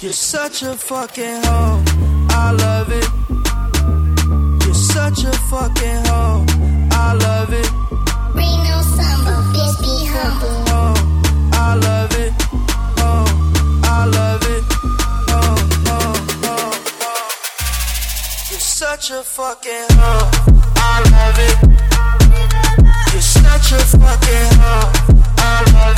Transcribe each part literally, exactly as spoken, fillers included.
You're such a fucking hoe, I love it. You're such a fucking hoe, I love it. Reno Summer, bitch be humble. Oh, I love it. Oh, I love it. Oh, oh, oh, oh. You're such a fucking hoe, I love it. You're such a fucking hoe, I love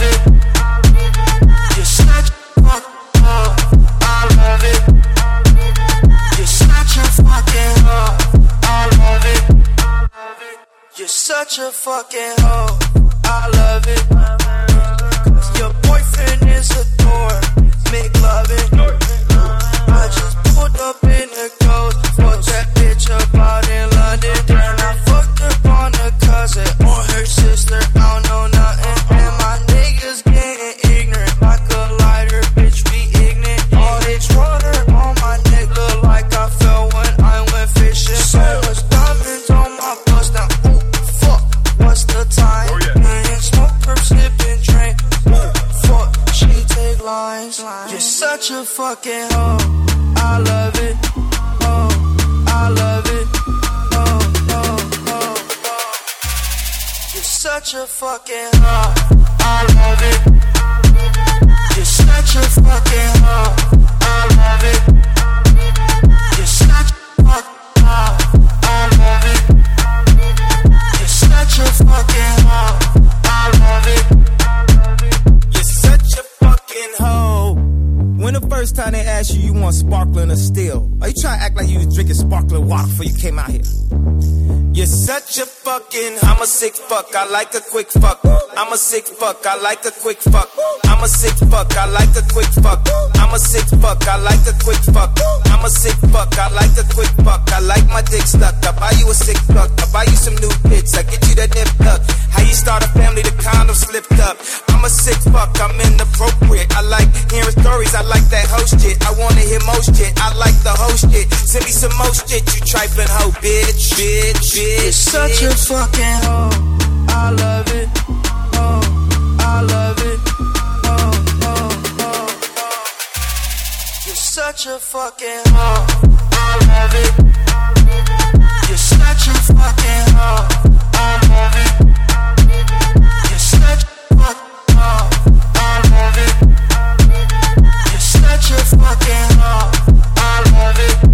it. You're such a fucking hoe, I love it. You're such a fucking hoe, I love it. You're such a fucking hoe, I love it. Cause your boyfriend is a dork, make loving. I just pulled up in the ghost, fucked that bitch up out in London. Then I fucked up on her cousin or her sister, I don't know nothing. And my niggas getting ignorant like a lighter, bitch we ignorant. All this water on my neck look like I fell when I went fishing. So much diamonds on my bust now, ooh, fuck, what's the time? Oh, yeah. Man, smoke, perp, slip and drink, ooh, fuck, she take lines. You're such a fucking hoe, I love it. Oh, I love it. Oh, oh, oh, oh. You're such a fucking hoe, I love it. You're such a fucking hoe, I love it. You're such a fucking hoe, I love it. You're such a fucking hoe, I love it. You're such a fucking hoe. When the first time they asked you, you want sparkling or still? Are you trying to act like you was drinking sparkling water before you came out here? You're such a fucking, I'm a sick fuck, I like a quick fuck. I'm a sick fuck, I like a quick fuck. I'm a sick fuck, I like a quick fuck. I'm a sick fuck, I like a quick fuck. I'm a sick fuck, I like a quick fuck. I like my dick stuck, I buy you a sick fuck. I buy you some new bits, I get you that nip tuck. How you start a family, the condom slipped up. I'm a sick fuck, I'm inappropriate. I like hearing stories, I like that host shit. I wanna hear most shit, I like the host shit. Send me some most shit, you trifling hoe, bitch, bitch, bitch. You're such a fucking hoe, I love it. Oh, I love it. Oh, oh, oh, oh. You're such a fucking hoe, I love it. You're such a fucking hoe, I love it. You're such a fucking hoe, I love it. You're such a fucking hoe, I love it.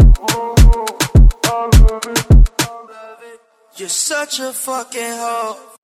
You're such a fucking hoe.